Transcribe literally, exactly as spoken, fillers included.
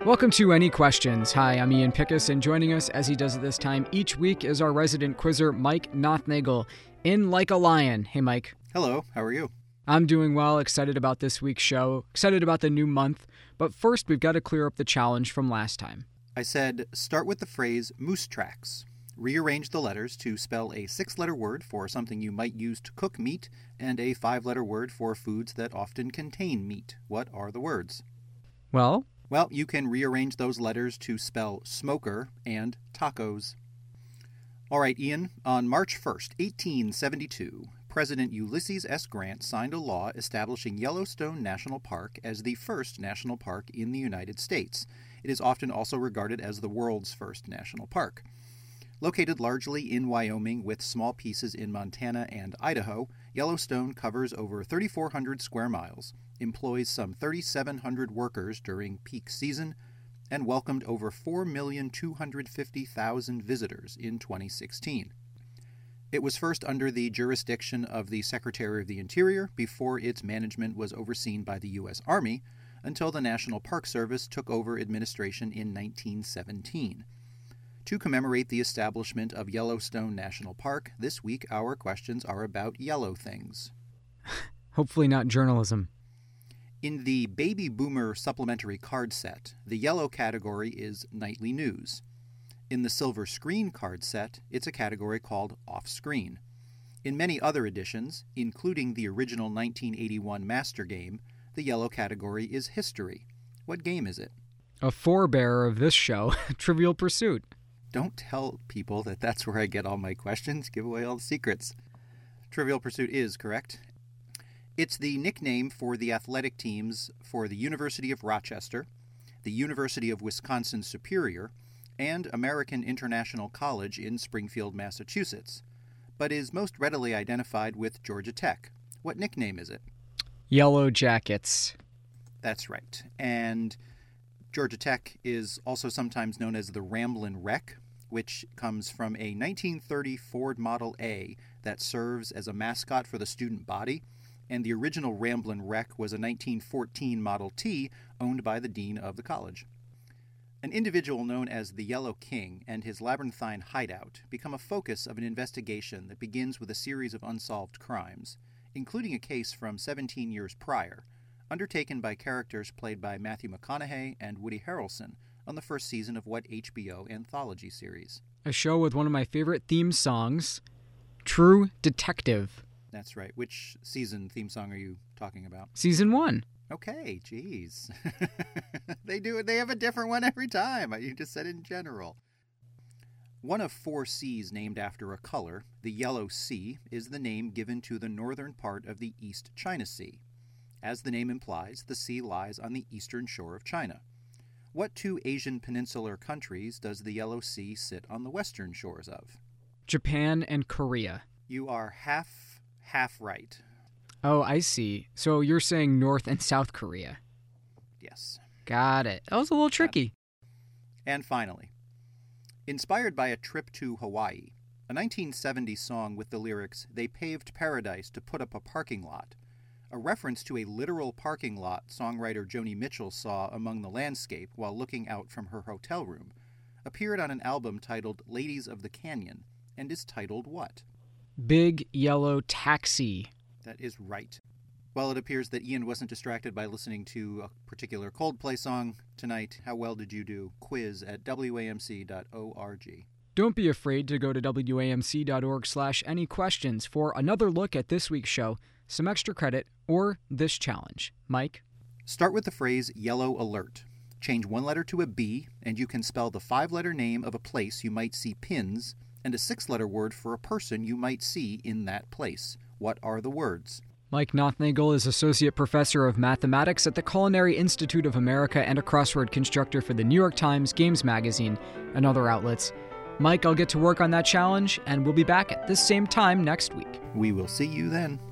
Welcome to Any Questions. Hi, I'm Ian Pickus, and joining us, as he does at this time each week, is our resident quizzer, Mike Nothnagel, in like a lion. Hey, Mike. Hello, how are you? I'm doing well, excited about this week's show, excited about the new month, but first we've got to clear up the challenge from last time. I said, start with the phrase moose tracks. Rearrange the letters to spell a six-letter word for something you might use to cook meat and a five-letter word for foods that often contain meat. What are the words? Well? Well, you can rearrange those letters to spell smoker and tacos. All right, Ian, on March first, eighteen seventy-two, President Ulysses S. Grant signed a law establishing Yellowstone National Park as the first national park in the United States. It is often also regarded as the world's first national park. Located largely in Wyoming with small pieces in Montana and Idaho, Yellowstone covers over three thousand four hundred square miles, employs some three thousand seven hundred workers during peak season, and welcomed over four million two hundred fifty thousand visitors in twenty sixteen. It was first under the jurisdiction of the Secretary of the Interior before its management was overseen by the U S Army until the National Park Service took over administration in nineteen seventeen. To commemorate the establishment of Yellowstone National Park, this week our questions are about yellow things. Hopefully not journalism. In the Baby Boomer supplementary card set, the yellow category is nightly news. In the Silver Screen card set, it's a category called off-screen. In many other editions, including the original nineteen eighty-one Master Game, the yellow category is history. What game is it? A forebearer of this show, Trivial Pursuit. Don't tell people that that's where I get all my questions. Give away all the secrets. Trivial Pursuit is correct. It's the nickname for the athletic teams for the University of Rochester, the University of Wisconsin Superior, and American International College in Springfield, Massachusetts, but is most readily identified with Georgia Tech. What nickname is it? Yellow Jackets. That's right. And Georgia Tech is also sometimes known as the Ramblin' Wreck, which comes from a nineteen thirty Ford Model A that serves as a mascot for the student body, and the original Ramblin' Wreck was a nineteen fourteen Model T owned by the dean of the college. An individual known as the Yellow King and his labyrinthine hideout become a focus of an investigation that begins with a series of unsolved crimes, including a case from seventeen years prior, undertaken by characters played by Matthew McConaughey and Woody Harrelson on the first season of what H B O anthology series? A show with one of my favorite theme songs, True Detective. That's right. Which season theme song are you talking about? Season one. Okay, geez. They do it. They have a different one every time. You just said in general. One of four seas named after a color, the Yellow Sea, is the name given to the northern part of the East China Sea. As the name implies, the sea lies on the eastern shore of China. What two Asian peninsular countries does the Yellow Sea sit on the western shores of? Japan and Korea. You are half, half right. Oh, I see. So you're saying North and South Korea. Yes. Got it. That was a little tricky. And finally, inspired by a trip to Hawaii, a nineteen seventy song with the lyrics, "They paved paradise to put up a parking lot," a reference to a literal parking lot songwriter Joni Mitchell saw among the landscape while looking out from her hotel room, appeared on an album titled Ladies of the Canyon, and is titled what? Big Yellow Taxi. That is right. Well, it appears that Ian wasn't distracted by listening to a particular Coldplay song tonight. How well did you do? Quiz at W A M C dot org. Don't be afraid to go to W A M C dot org slash any questions for another look at this week's show, some extra credit, or this challenge. Mike? Start with the phrase yellow alert. Change one letter to a B, and you can spell the five-letter name of a place you might see pins and a six-letter word for a person you might see in that place. What are the words? Mike Nothnagel is Associate Professor of Mathematics at the Culinary Institute of America and a crossword constructor for the New York Times, Games Magazine, and other outlets. Mike, I'll get to work on that challenge, and we'll be back at this same time next week. We will see you then.